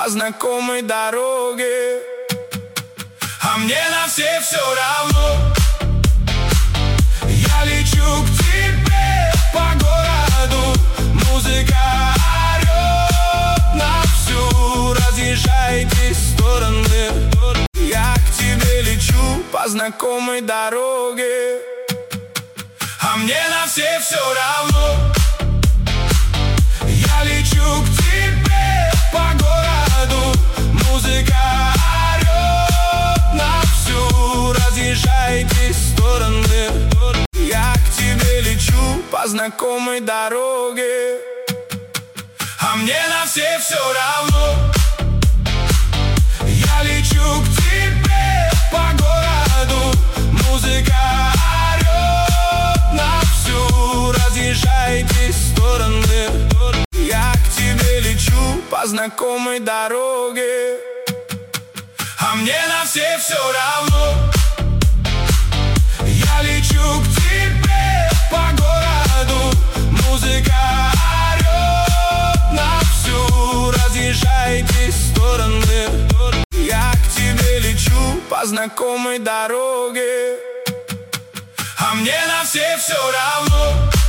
по знакомой дороге, а мне на все равно. Я лечу к тебе по городу, музыка орёт на всю, разъезжайте стороны. Я к тебе лечу по знакомой дороге, а мне на все равно. Я лечу к тебе по городу, музыка орёт на всю, разъезжайте стороны. Я к тебе лечу по знакомой дороге, а мне на все равно. Я лечу к тебе по городу, музыка орёт на всю, разъезжайте стороны. Я к тебе лечу по знакомой дороге, а мне на все равно. Я лечу к тебе по городу, музыка орёт на всю, разъезжайте стороны. Я к тебе лечу по знакомой дороге, а мне на все равно.